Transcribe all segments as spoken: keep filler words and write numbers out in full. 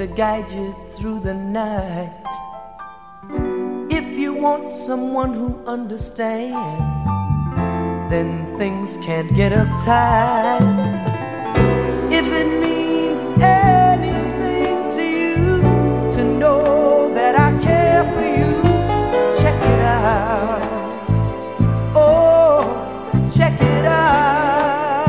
to guide you through the night. If you want someone who understands, then things can't get uptight. If it means anything to you to know that I care for you, check it out. Oh, check it out.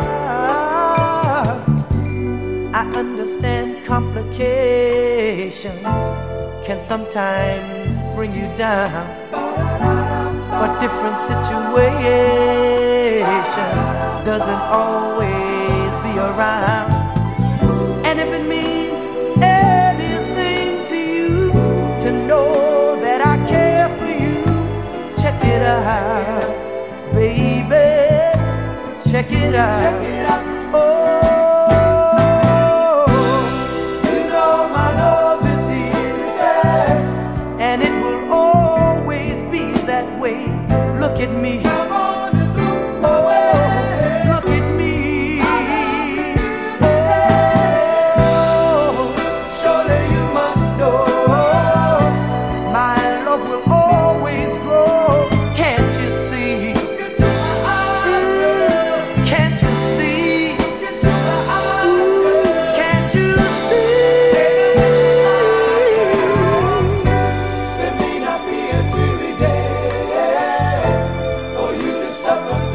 I understand complications can sometimes bring you down, but different situations doesn't always be around. And if it means anything to you to know that I care for you, check it out, baby, check it out. Check it out. Oh. Look at me. Come on and look oh, away. Look at me. Oh, surely you must know my love will always grow. Can't you see? Can't you see? Ooh, can't you see? There may not be a dreary day, suffer